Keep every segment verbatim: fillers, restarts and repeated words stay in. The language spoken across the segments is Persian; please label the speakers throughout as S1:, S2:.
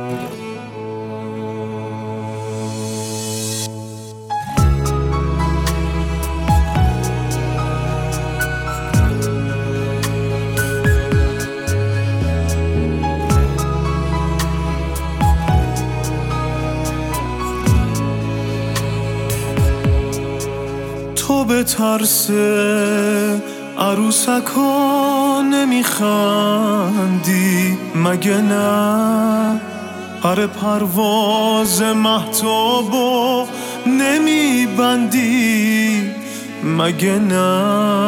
S1: تو به ترس عروسک ها نمیخندی مگه نه؟ پر پرواز مهتابو نمیبندی مگه نه؟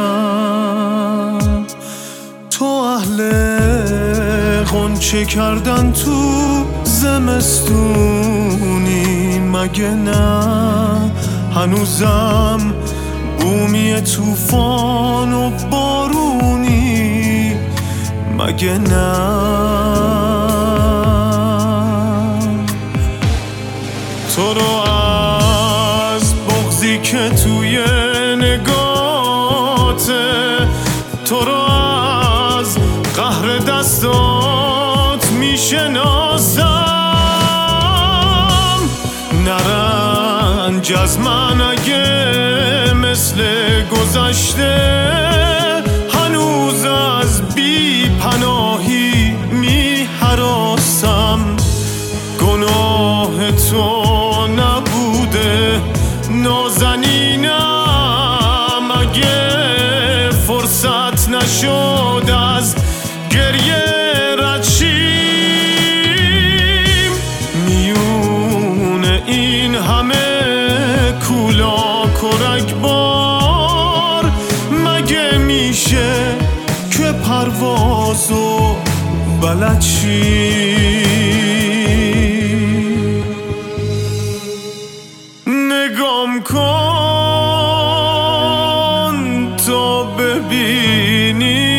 S1: تو اهل غنچه کردن تو زمستونی مگه نه؟ هنوزم بومی توفان و بارونی مگه نه؟ تو رو از بغضی که توی نگاته، تو رو از قهر دستات میشناسم. نرنج از من اگه مثل گذشته هنوز از بی پناهی می هراسم. گناه تو نبوده نازنینم، اگه فرصت نشد از گریه رد شیم. میون این همه کولاک و رگبار مگه میشه که پروازو بلد شی؟ نگام کن تا ببینی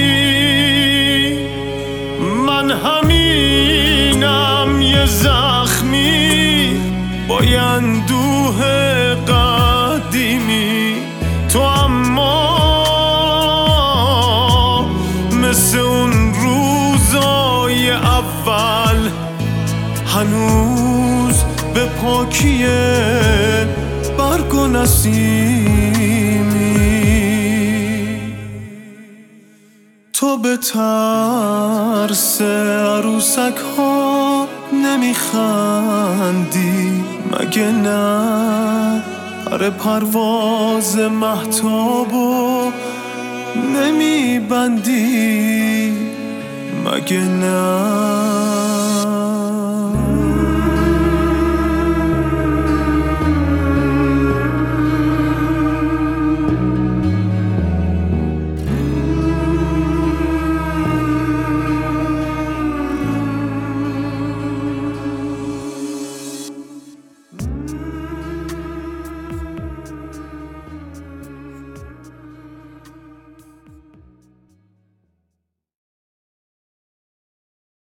S1: من همینم، یه زخمی با اندوه قدیمی. تو اما مثل اون روزای اول هنوز به پاکی برگ و نسیمی. تو به ترس عروسک ها نمیخندی مگه نه؟ پر پرواز مهتابو نمیبندی مگه نه؟